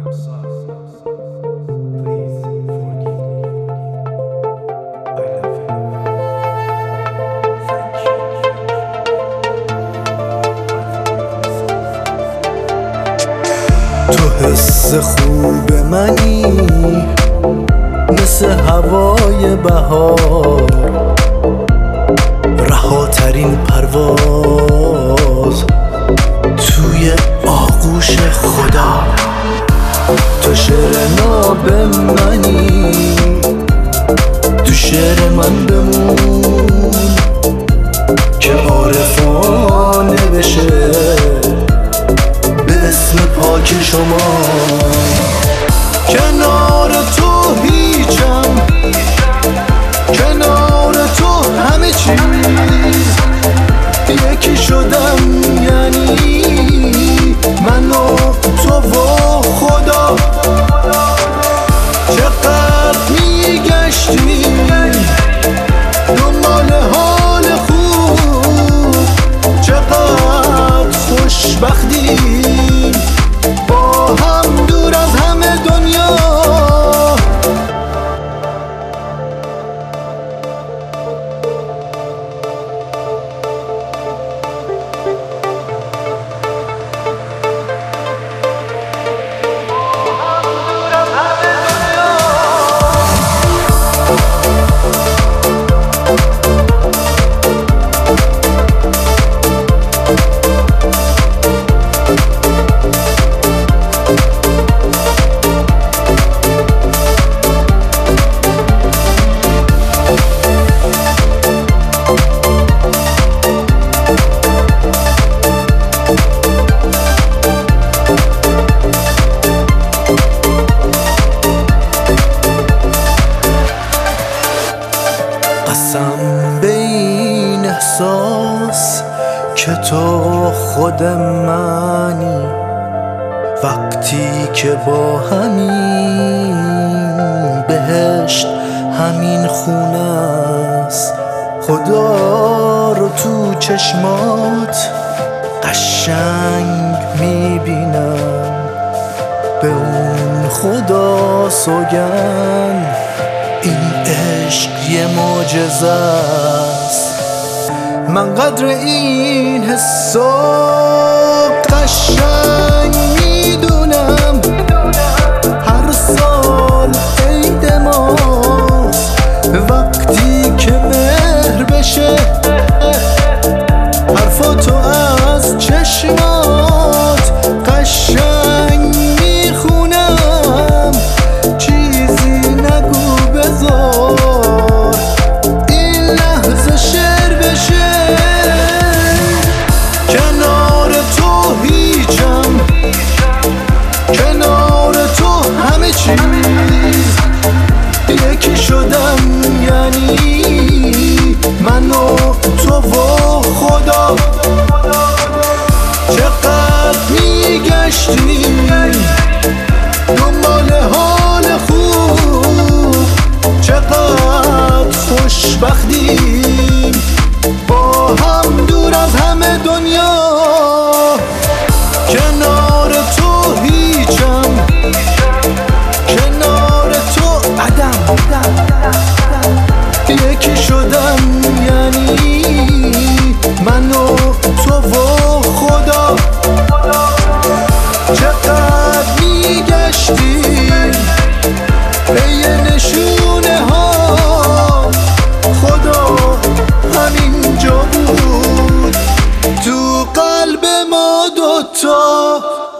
تو حس خوب منی مثل هوای بهار، رهاترین پرواز توی آغوش خدا. تو شعر ناب منی، تو شعر من بمون که عارفانه بشه به اسم پاک شما. کنار تو هیچم، کنار تو همه چیز یکی شدم، یعنی من و تو و خدا. چقدر میگشتیم دنبال حال خوب، چقدر خوشبختیم با هم دور از همه دنیا. قسم به این احساس که تو خود منی، وقتی که با همین بهشت همین خونه است. خدا رو تو چشمات قشنگ میبینم، به اون خدا سوگند این عشق یه معجزه است. من قدر این حسو قشنگ میدونم، هر سال عید ماست وقتی که مهر بشه، حرفاتو از چشمات قشنگ میخونم. چیزی نگو بذار این لحظه شعر بشه. کنار تو هیچم، کنار تو همه چیز یکی شدم، یعنی من و تو و خدا. چقدر میگشتیم دنبال حال خوب، چقدر خوشبختیم با هم دور از همه دنیا. کنار تو هیچم، کنار تو عدم، یکی شدم، یعنی من و تو و خدا. چقدر میگشتیم پی نشونه ها، خدا همینجا بود تو قلب ما دوتا.